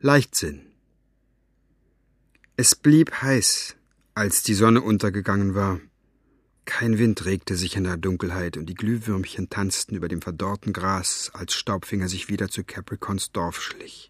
Leichtsinn. Es blieb heiß, als die Sonne untergegangen war. Kein Wind regte sich in der Dunkelheit und die Glühwürmchen tanzten über dem verdorrten Gras, als Staubfinger sich wieder zu Capricorns Dorf schlich.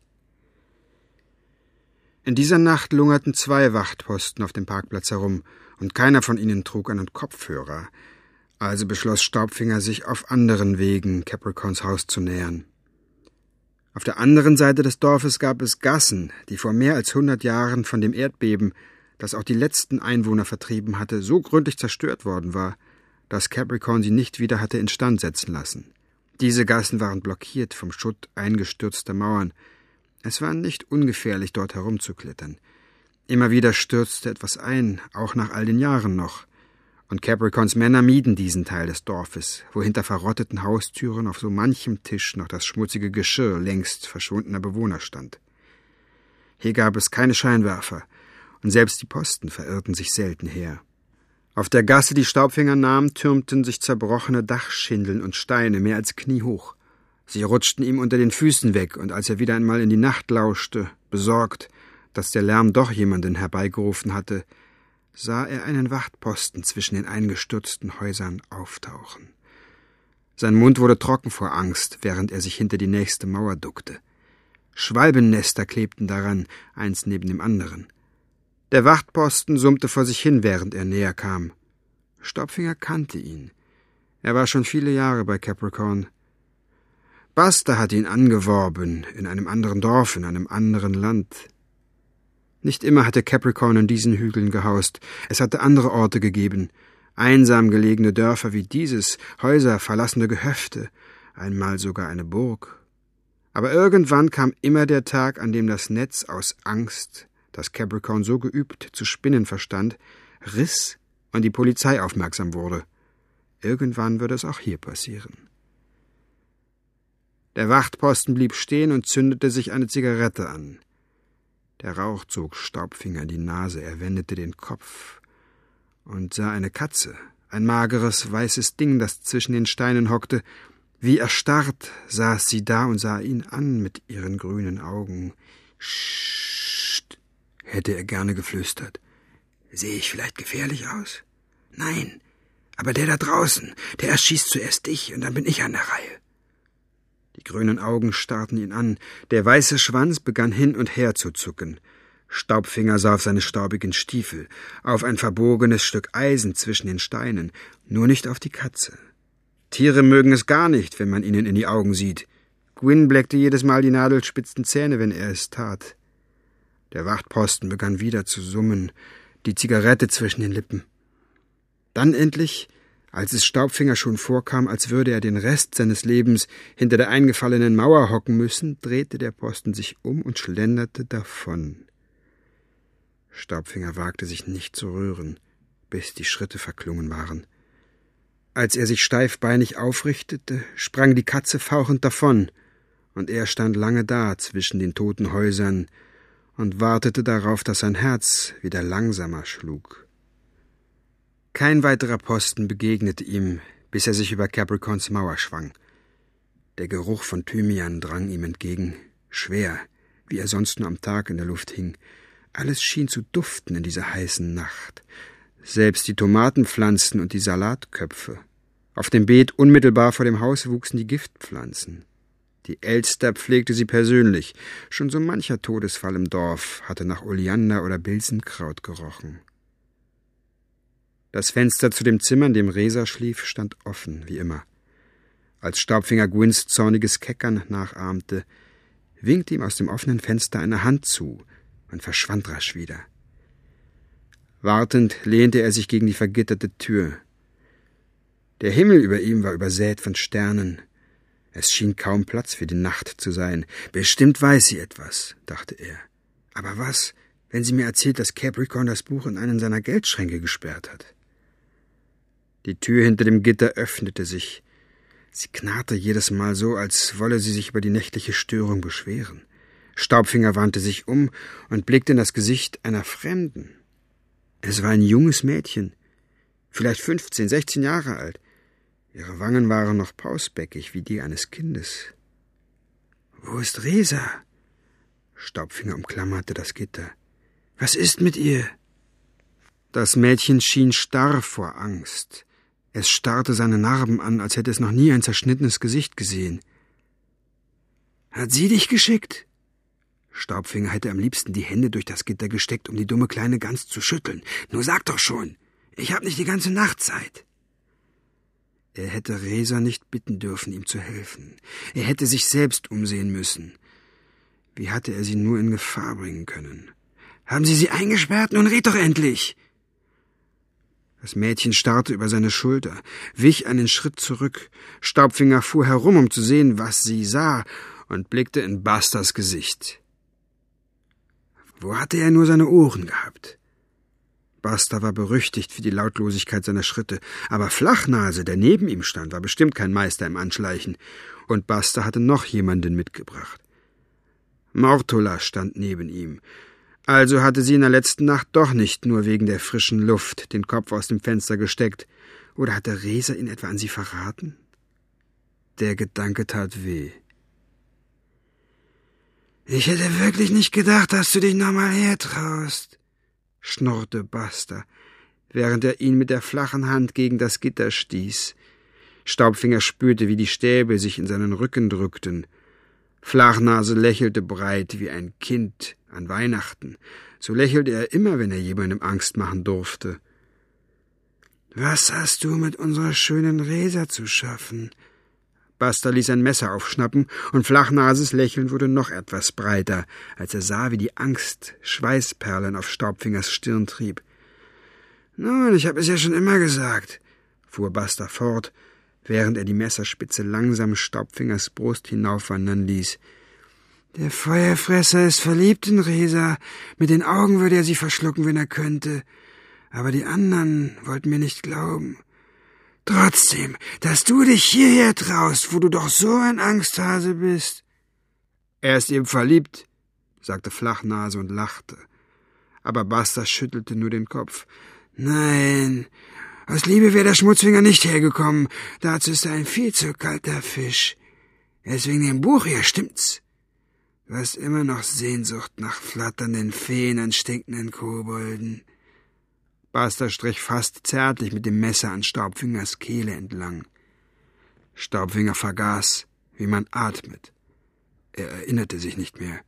In dieser Nacht lungerten 2 Wachtposten auf dem Parkplatz herum und keiner von ihnen trug einen Kopfhörer. Also beschloss Staubfinger, sich auf anderen Wegen Capricorns Haus zu nähern. Auf der anderen Seite des Dorfes gab es Gassen, die vor mehr als 100 Jahren von dem Erdbeben, das auch die letzten Einwohner vertrieben hatte, so gründlich zerstört worden war, dass Capricorn sie nicht wieder hatte instand setzen lassen. Diese Gassen waren blockiert vom Schutt eingestürzter Mauern. Es war nicht ungefährlich, dort herumzuklettern. Immer wieder stürzte etwas ein, auch nach all den Jahren noch. Und Capricorns Männer mieden diesen Teil des Dorfes, wo hinter verrotteten Haustüren auf so manchem Tisch noch das schmutzige Geschirr längst verschwundener Bewohner stand. Hier gab es keine Scheinwerfer, und selbst die Posten verirrten sich selten her. Auf der Gasse, die Staubfinger nahm, türmten sich zerbrochene Dachschindeln und Steine mehr als kniehoch. Sie rutschten ihm unter den Füßen weg, und als er wieder einmal in die Nacht lauschte, besorgt, dass der Lärm doch jemanden herbeigerufen hatte, sah er einen Wachtposten zwischen den eingestürzten Häusern auftauchen. Sein Mund wurde trocken vor Angst, während er sich hinter die nächste Mauer duckte. Schwalbennester klebten daran, eins neben dem anderen. Der Wachtposten summte vor sich hin, während er näher kam. Staubfinger kannte ihn. Er war schon viele Jahre bei Capricorn. Buster hatte ihn angeworben, in einem anderen Dorf, in einem anderen Land. Nicht immer hatte Capricorn in diesen Hügeln gehaust. Es hatte andere Orte gegeben. Einsam gelegene Dörfer wie dieses, Häuser, verlassene Gehöfte, einmal sogar eine Burg. Aber irgendwann kam immer der Tag, an dem das Netz aus Angst, das Capricorn so geübt zu spinnen verstand, riss und die Polizei aufmerksam wurde. Irgendwann würde es auch hier passieren. Der Wachtposten blieb stehen und zündete sich eine Zigarette an. Der Rauch zog Staubfinger in die Nase, er wendete den Kopf und sah eine Katze, ein mageres, weißes Ding, das zwischen den Steinen hockte. Wie erstarrt saß sie da und sah ihn an mit ihren grünen Augen. »Scht«, hätte er gerne geflüstert. »Sehe ich vielleicht gefährlich aus?« »Nein, aber der da draußen, der erschießt zuerst dich und dann bin ich an der Reihe.« Die grünen Augen starrten ihn an, der weiße Schwanz begann hin und her zu zucken. Staubfinger sah auf seine staubigen Stiefel, auf ein verbogenes Stück Eisen zwischen den Steinen, nur nicht auf die Katze. Tiere mögen es gar nicht, wenn man ihnen in die Augen sieht. Gwyn bleckte jedes Mal die nadelspitzen Zähne, wenn er es tat. Der Wachtposten begann wieder zu summen, die Zigarette zwischen den Lippen. Dann endlich, als es Staubfinger schon vorkam, als würde er den Rest seines Lebens hinter der eingefallenen Mauer hocken müssen, drehte der Posten sich um und schlenderte davon. Staubfinger wagte sich nicht zu rühren, bis die Schritte verklungen waren. Als er sich steifbeinig aufrichtete, sprang die Katze fauchend davon, und er stand lange da zwischen den toten Häusern und wartete darauf, dass sein Herz wieder langsamer schlug. Kein weiterer Posten begegnete ihm, bis er sich über Capricorns Mauer schwang. Der Geruch von Thymian drang ihm entgegen, schwer, wie er sonst nur am Tag in der Luft hing. Alles schien zu duften in dieser heißen Nacht. Selbst die Tomatenpflanzen und die Salatköpfe. Auf dem Beet unmittelbar vor dem Haus wuchsen die Giftpflanzen. Die Elster pflegte sie persönlich. Schon so mancher Todesfall im Dorf hatte nach Oleander oder Bilsenkraut gerochen. Das Fenster zu dem Zimmer, in dem Resa schlief, stand offen, wie immer. Als Staubfinger Gwyns zorniges Keckern nachahmte, winkte ihm aus dem offenen Fenster eine Hand zu und verschwand rasch wieder. Wartend lehnte er sich gegen die vergitterte Tür. Der Himmel über ihm war übersät von Sternen. Es schien kaum Platz für die Nacht zu sein. Bestimmt weiß sie etwas, dachte er. Aber was, wenn sie mir erzählt, dass Capricorn das Buch in einen seiner Geldschränke gesperrt hat? Die Tür hinter dem Gitter öffnete sich. Sie knarrte jedes Mal so, als wolle sie sich über die nächtliche Störung beschweren. Staubfinger wandte sich um und blickte in das Gesicht einer Fremden. Es war ein junges Mädchen, vielleicht 15, 16 Jahre alt. Ihre Wangen waren noch pausbäckig wie die eines Kindes. »Wo ist Resa?« Staubfinger umklammerte das Gitter. »Was ist mit ihr?« Das Mädchen schien starr vor Angst. Es starrte seine Narben an, als hätte es noch nie ein zerschnittenes Gesicht gesehen. »Hat sie dich geschickt?« Staubfinger hätte am liebsten die Hände durch das Gitter gesteckt, um die dumme kleine Gans zu schütteln. »Nur sag doch schon, ich hab nicht die ganze Nacht Zeit.« Er hätte Resa nicht bitten dürfen, ihm zu helfen. Er hätte sich selbst umsehen müssen. Wie hatte er sie nur in Gefahr bringen können? »Haben Sie sie eingesperrt? Nun red doch endlich!« Das Mädchen starrte über seine Schulter, wich einen Schritt zurück. Staubfinger fuhr herum, um zu sehen, was sie sah, und blickte in Busters Gesicht. Wo hatte er nur seine Ohren gehabt? Buster war berüchtigt für die Lautlosigkeit seiner Schritte, aber Flachnase, der neben ihm stand, war bestimmt kein Meister im Anschleichen, und Buster hatte noch jemanden mitgebracht. Mortola stand neben ihm. Also hatte sie in der letzten Nacht doch nicht nur wegen der frischen Luft den Kopf aus dem Fenster gesteckt, oder hatte Resa ihn etwa an sie verraten? Der Gedanke tat weh. »Ich hätte wirklich nicht gedacht, dass du dich noch mal hertraust«, schnurrte Buster, während er ihn mit der flachen Hand gegen das Gitter stieß. Staubfinger spürte, wie die Stäbe sich in seinen Rücken drückten. Flachnase lächelte breit wie ein Kind an Weihnachten. So lächelte er immer, wenn er jemandem Angst machen durfte. »Was hast du mit unserer schönen Resa zu schaffen?« Buster ließ ein Messer aufschnappen, und Flachnases Lächeln wurde noch etwas breiter, als er sah, wie die Angst Schweißperlen auf Staubfingers Stirn trieb. »Nun, ich habe es ja schon immer gesagt«, fuhr Buster fort, während er die Messerspitze langsam Staubfingers Brust hinaufwandern ließ. »Der Feuerfresser ist verliebt in Resa. Mit den Augen würde er sie verschlucken, wenn er könnte. Aber die anderen wollten mir nicht glauben. Trotzdem, dass du dich hierher traust, wo du doch so ein Angsthase bist.« »Er ist eben verliebt«, sagte Flachnase und lachte. Aber Buster schüttelte nur den Kopf. »Nein, aus Liebe wäre der Schmutzfinger nicht hergekommen. Dazu ist er ein viel zu kalter Fisch. Er ist wegen dem Buch hier, stimmt's? Du hast immer noch Sehnsucht nach flatternden Feen und stinkenden Kobolden.« Buster strich fast zärtlich mit dem Messer an Staubfingers Kehle entlang. Staubfinger vergaß, wie man atmet. Er erinnerte sich nicht mehr.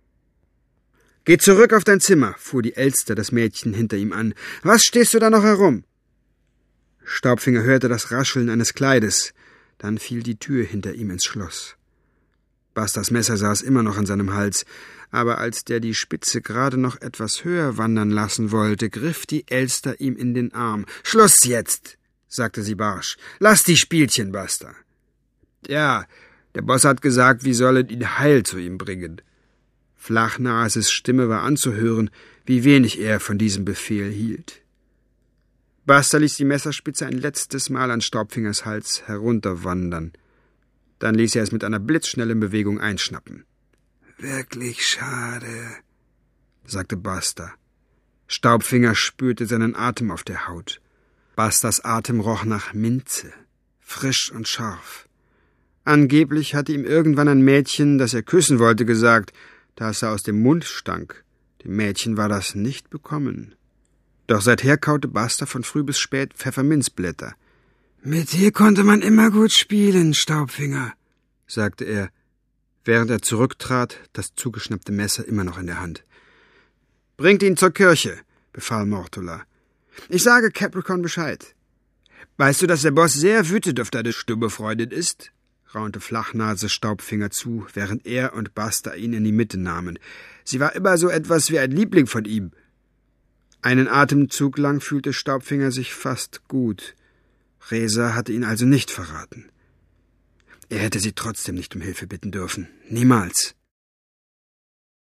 »Geh zurück auf dein Zimmer«, fuhr die Elster das Mädchen hinter ihm an. »Was stehst du da noch herum?« Staubfinger hörte das Rascheln eines Kleides. Dann fiel die Tür hinter ihm ins Schloss. Busters Messer saß immer noch an seinem Hals, aber als der die Spitze gerade noch etwas höher wandern lassen wollte, griff die Elster ihm in den Arm. »Schluss jetzt«, sagte sie barsch. »Lass die Spielchen, Buster.« »Ja, der Boss hat gesagt, wir sollen ihn heil zu ihm bringen.« Flachnases Stimme war anzuhören, wie wenig er von diesem Befehl hielt. Buster ließ die Messerspitze ein letztes Mal an Staubfingers Hals herunterwandern. Dann ließ er es mit einer blitzschnellen Bewegung einschnappen. »Wirklich schade«, sagte Buster. Staubfinger spürte seinen Atem auf der Haut. Busters Atem roch nach Minze, frisch und scharf. Angeblich hatte ihm irgendwann ein Mädchen, das er küssen wollte, gesagt, dass er aus dem Mund stank. Dem Mädchen war das nicht bekommen. Doch seither kaute Buster von früh bis spät Pfefferminzblätter. »Mit dir konnte man immer gut spielen, Staubfinger«, sagte er, während er zurücktrat, das zugeschnappte Messer immer noch in der Hand. »Bringt ihn zur Kirche«, befahl Mortola. »Ich sage Capricorn Bescheid.« »Weißt du, dass der Boss sehr wütend auf deine stumme Freundin ist?« raunte Flachnase Staubfinger zu, während er und Buster ihn in die Mitte nahmen. »Sie war immer so etwas wie ein Liebling von ihm.« Einen Atemzug lang fühlte Staubfinger sich fast gut. Resa hatte ihn also nicht verraten. Er hätte sie trotzdem nicht um Hilfe bitten dürfen. Niemals.